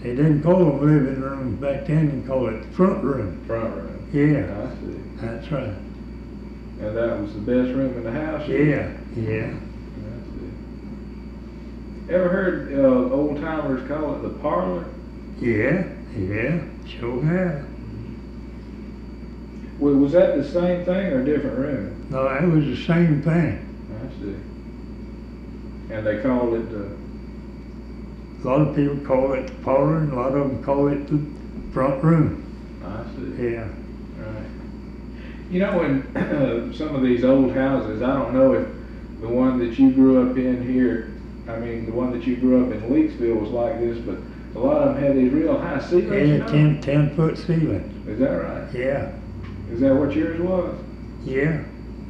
They didn't call them living rooms back then, they called it front room. Front room. Yeah, I see. that's right. And that was the best room in the house? Yeah. I see. Ever heard old timers call it the parlor? Yeah, sure have. Well, was that the same thing or a different room? No, that was the same thing. I see. And they called it the... A lot of people call it the parlor, and a lot of them call it the front room. I see. Yeah. Right. You know, in some of these old houses, I don't know if the one that you grew up in here, I mean, the one that you grew up in Leaksville was like this, but a lot of them had these real high ceilings. Yeah, 10-foot ceilings. Is that right? Yeah. Is that what yours was? Yeah.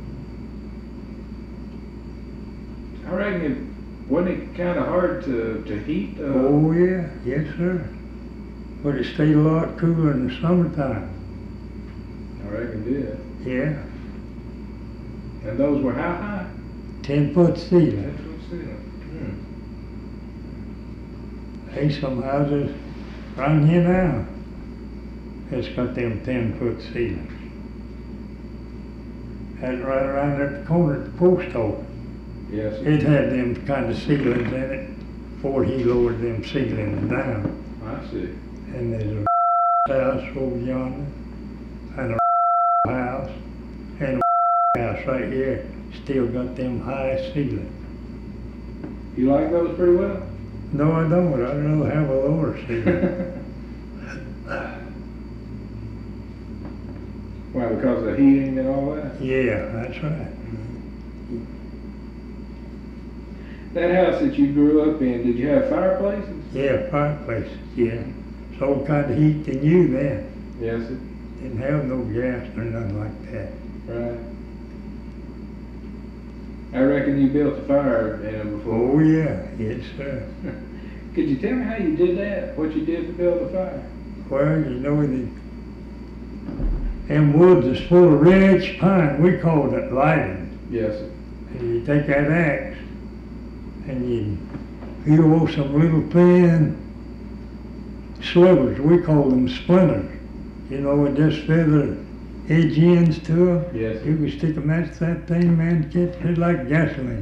I reckon wasn't it kind of hard to heat? Oh yeah, yes sir. But it stayed a lot cooler in the summertime. I reckon it did. Yeah. And those were how high? 10-foot ceilings. 10-foot ceiling. Hey, some houses around here now, it's got them 10-foot ceilings. And right around at the corner at the post office. Yes. It had them kind of ceilings in it before he lowered them ceilings down. I see. And there's a house over yonder, and a house, and a house right here, still got them high ceilings. You like those pretty well? No, I don't. I'd rather have a lower ceiling. Why, because of the heating and all that? Yeah, that's right. That house that you grew up in, did you have fireplaces? Yeah, fireplaces, yeah. It's all kind of heat than you then. Yes, sir. Didn't have no gas or nothing like that. Right. I reckon you built a fire in them before. Oh yeah, yes sir. Could you tell me how you did that? What you did to build a fire? Well, you know, them woods is full of rich pine. We called it lighting. Yes, sir. And you take that axe and you peel some little thin slivers. We call them splinters. You know, with just feather edge ends to them. Yes. You can stick a match to that thing, man, it's like gasoline.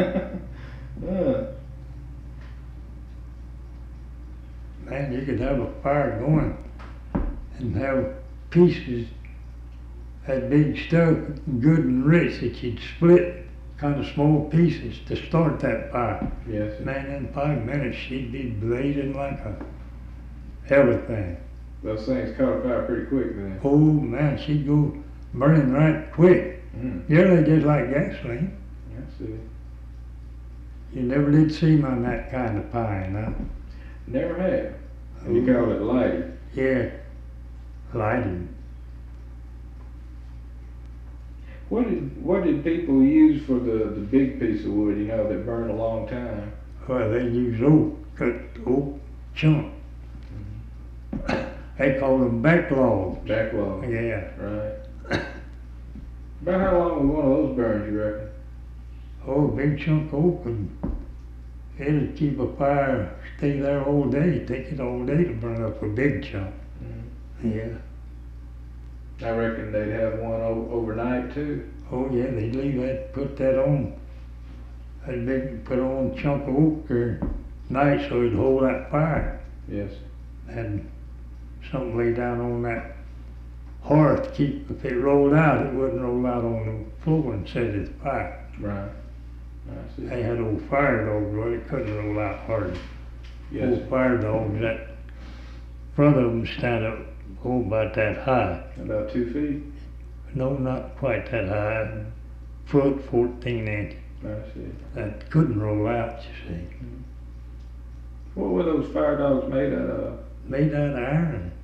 Man, you could have a fire going and have pieces, that big stuff, good and rich, that you'd split kind of small pieces to start that fire. Yes, sir. Man, in 5 minutes she'd be blazing like everything. Those things caught fire pretty quick then. Oh man, she'd go burning right quick. Nearly just like gasoline. I see. You never did see me on that kind of pine, huh? Never have. And you call it lighting. Yeah, lighting. What did people use for the big piece of wood, you know, that burned a long time? Well, they use oak, cut oak chunk. They call them backlogs. Backlog. Yeah. Right. About how long was one of those burns, you reckon? Oh, a big chunk of oak, and it'll keep a fire, stay there all day. Take it all day to burn up a big chunk. Yeah. I reckon they'd have one overnight too. Oh yeah, they'd leave that, put that on, that big, put on a chunk of oak there night so it'd hold that fire. Yes. And something lay down on that hearth to keep, if it rolled out, it wouldn't roll out on the floor and set it fire. Right. I see. They had old fire dogs, well, it couldn't roll out hard. Yes. Old fire dogs, that front of them stand up, oh, about that high. About 2 feet? No, not quite that high. Foot, 14 inches. I see. That couldn't roll out, you see. What were those fire dogs made out of? Made out of iron.